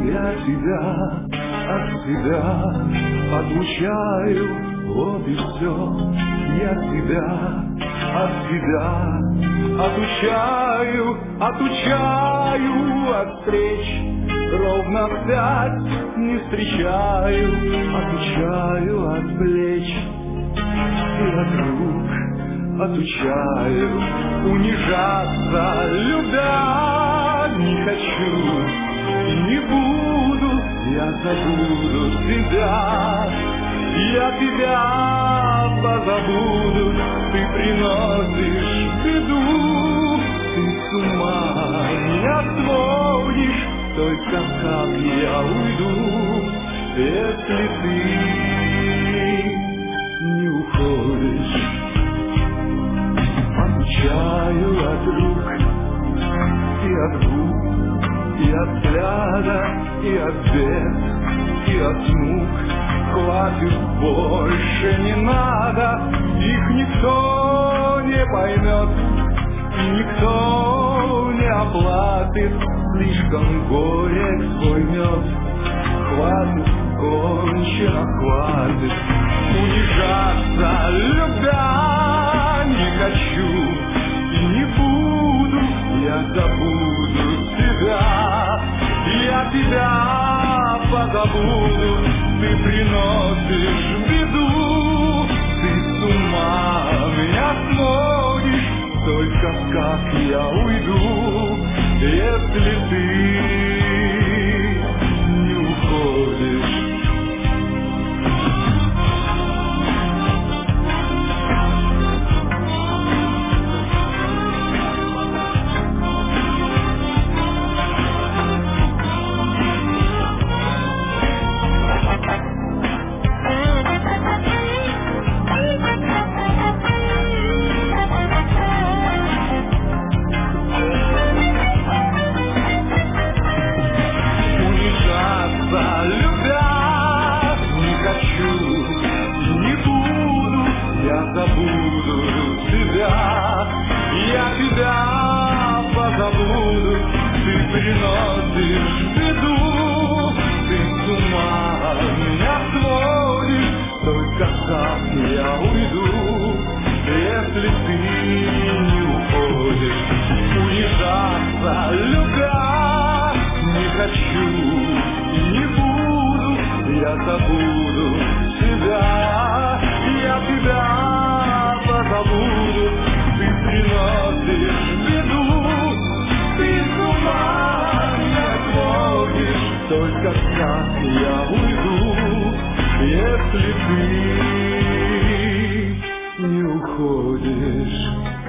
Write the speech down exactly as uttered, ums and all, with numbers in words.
Я тебя от себя отлучаю, вот и все. Я тебя от себя отучаю, отучаю от встреч. Ровно в пять не встречаю, отучаю от плеч и от рук. Отучаю унижаться, любя не хочу и не буду, я забуду тебя, я тебя позабуду, ты приносишь беду, ты с ума меня сводишь, только как я уйду, если ты не уходишь. Отучаю от рук и от губ, и от взгляда, и от бед, и от мук. Хватит, больше не надо, их никто не поймет, и никто не оплатит, слишком горек свой мед. Хватит, кончено, хватит унижаться, любя не хочу и не буду, я забуду тебя, я тебя позабуду, ты приносишь беду, ты с ума меня сводишь, только как я уйду, если ты не уходишь. Только как я уйду, если ты не уходишь.